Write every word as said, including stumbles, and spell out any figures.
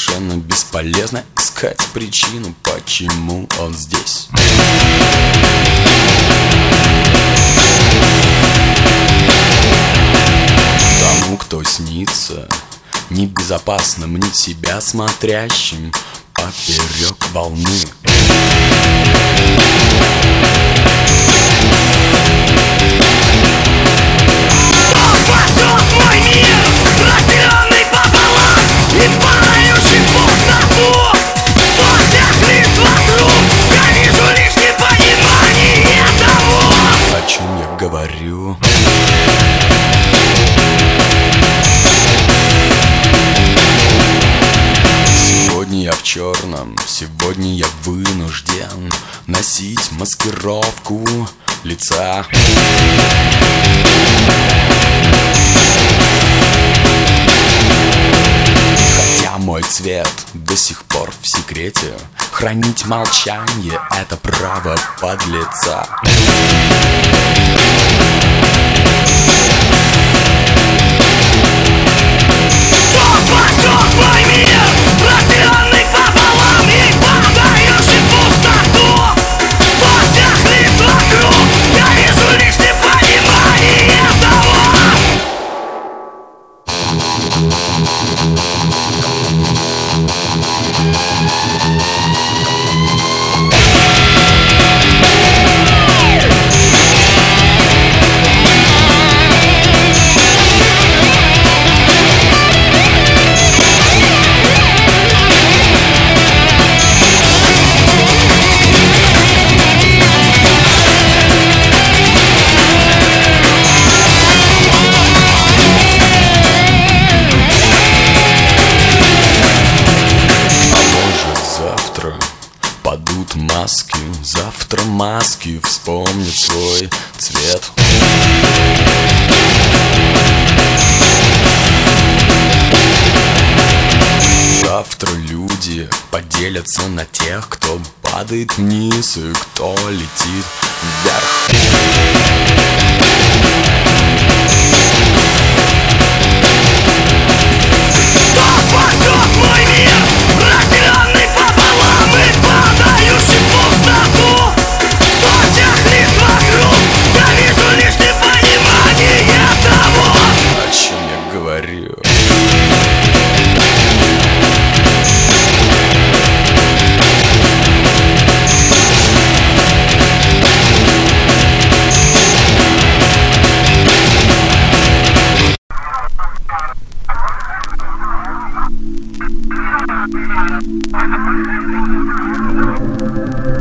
совершенно бесполезно искать причину, почему он здесь. Тому, кто снится небезопасно мнить себя смотрящим поперек волны. О чем я говорю? Сегодня я в черном, сегодня я вынужден носить маскировку лица. Хотя мой цвет до сих пор в секрете, хранить молчание — это право подлеца. Падут маски, завтра маски вспомнят свой цвет. Завтра люди поделятся на тех, кто падает вниз и кто летит вверх. Thank you.